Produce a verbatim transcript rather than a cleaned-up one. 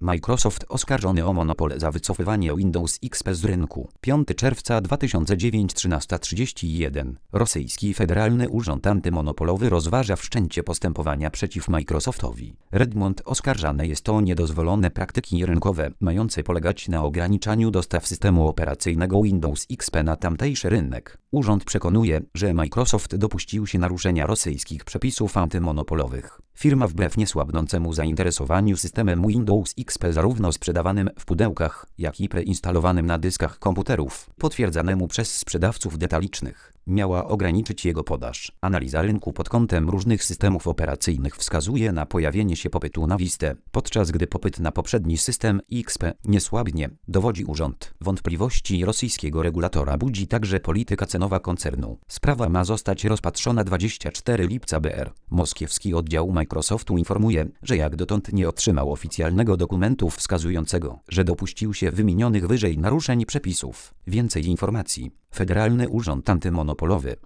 Microsoft oskarżony o monopol za wycofywanie Windows X P z rynku. piątego czerwca dwa tysiące dziewiątego, trzynasta trzydzieści jeden. Rosyjski Federalny Urząd Antymonopolowy rozważa wszczęcie postępowania przeciw Microsoftowi. Redmond oskarżany jest o niedozwolone praktyki rynkowe, mające polegać na ograniczaniu dostaw systemu operacyjnego Windows X P na tamtejszy rynek. Urząd przekonuje, że Microsoft dopuścił się naruszenia rosyjskich przepisów antymonopolowych. Firma wbrew niesłabnącemu zainteresowaniu systemem Windows X P zarówno sprzedawanym w pudełkach, jak i preinstalowanym na dyskach komputerów, potwierdzanemu przez sprzedawców detalicznych, miała ograniczyć jego podaż. Analiza rynku pod kątem różnych systemów operacyjnych wskazuje na pojawienie się popytu na Vistę, podczas gdy popyt na poprzedni system X P nie słabnie, dowodzi urząd. Wątpliwości rosyjskiego regulatora budzi także polityka cenowa koncernu. Sprawa ma zostać rozpatrzona dwudziestego czwartego lipca B R. Moskiewski oddział Microsoftu informuje, że jak dotąd nie otrzymał oficjalnego dokumentu wskazującego, że dopuścił się wymienionych wyżej naruszeń przepisów. Więcej informacji. Federalny Urząd Antymonopolowy